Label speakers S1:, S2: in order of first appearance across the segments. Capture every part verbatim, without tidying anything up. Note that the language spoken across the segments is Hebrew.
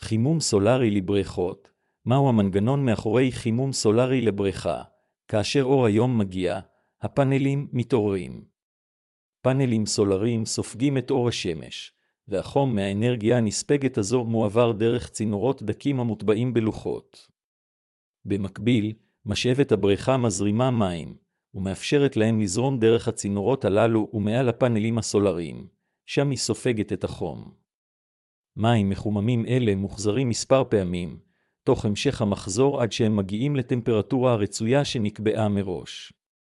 S1: חימום סולרי לבריכות. מהו המנגנון מאחורי חימום סולרי לבריכה? כאשר אור היום מגיע, הפאנלים מתעוררים. פאנלים סולריים סופגים את אור השמש, והחום מהאנרגיה הנספגת הזו מועבר דרך צינורות דקים המוטבעים בלוחות. במקביל, משאבת הבריכה מזרימה מים, ומאפשרת להם לזרום דרך הצינורות הללו ומעל הפאנלים הסולריים, שם היא סופגת את החום. מים מחוממים אלה מוחזרים מספר פעמים, תוך המשך המחזור עד שהם מגיעים לטמפרטורה הרצויה שנקבעה מראש.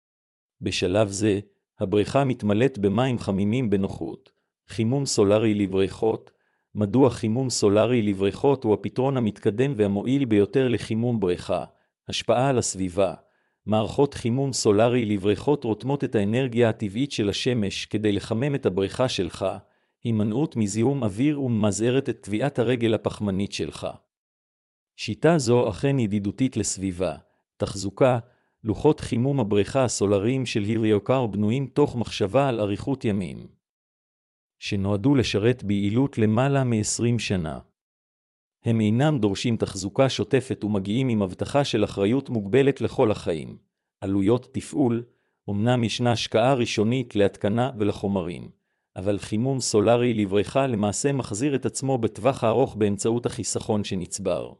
S1: בשלב זה, הבריכה מתמלאת במים חמימים בנוחות. חימום סולרי לבריכות. מדוע חימום סולרי לבריכות הוא הפתרון המתקדם והמועיל ביותר לחימום בריכה? השפעה על הסביבה. מערכות חימום סולרי לבריכות רותמות את האנרגיה הטבעית של השמש כדי לחמם את הבריכה שלך, הימנעות מזיהום אוויר וממזערת את טביעת הרגל הפחמנית שלך. שיטה זו אכן ידידותית לסביבה. תחזוקה. לוחות חימום הבריכה הסולריים של הליוקר בנויים תוך מחשבה על אריכות ימים, שנועדו לשרת ביעילות למעלה מ-עשרים שנה. הם אינם דורשים תחזוקה שוטפת ומגיעים עם הבטחה של אחריות מוגבלת לכל החיים. עלויות תפעול. אמנם ישנה השקעה ראשונית להתקנה ולחומרים, אבל חימום סולרי לבריכה למעשה מחזיר את עצמו בטווח הארוך באמצעות החיסכון שנצבר.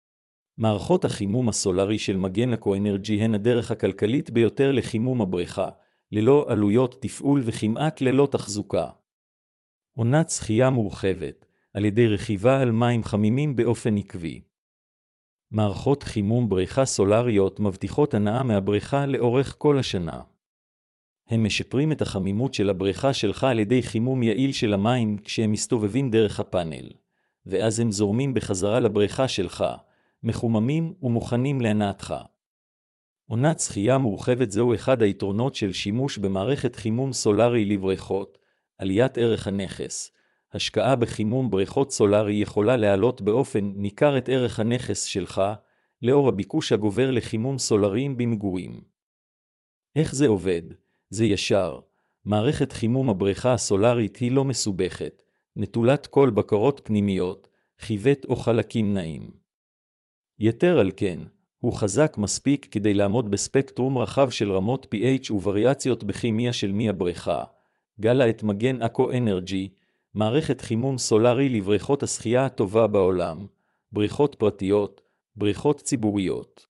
S1: מערכות החימום הסולרי של מגן אקו-אנרג'י הן הדרך הכלכלית ביותר לחימום הבריכה, ללא עלויות תפעול וכמעט ללא תחזוקה. עונת שחייה מורחבת, על ידי רכיבה על מים חמימים באופן עקבי. מערכות חימום בריכה סולריות מבטיחות הנאה מהבריכה לאורך כל השנה. הם משפרים את החמימות של הבריכה שלך על ידי חימום יעיל של המים כשהם מסתובבים דרך הפאנל, ואז הם זורמים בחזרה לבריכה שלך, מחוממים ומוכנים להנאתך. עונת שחייה מורחבת זהו אחד היתרונות של שימוש במערכת חימום סולרי לבריכות. עליית ערך הנכס. השקעה בחימום בריכות סולרי יכולה להעלות באופן ניכר את ערך הנכס שלך, לאור הביקוש הגובר לחימום סולריים במגורים. איך זה עובד? זה ישר. מערכת חימום הבריכה הסולרית היא לא מסובכת, נטולת כל בקרות פנימיות, חיווט או חלקים נעים. יתר על כן, הוא חזק מספיק כדי לעמוד בספקטרום רחב של רמות pH ווריאציות בכימיה של מי הבריכה. גלה את מגן אקו-אנרג'י, מערכת חימום סולרי לבריכות השחייה הטובה בעולם, בריכות פרטיות, בריכות ציבוריות.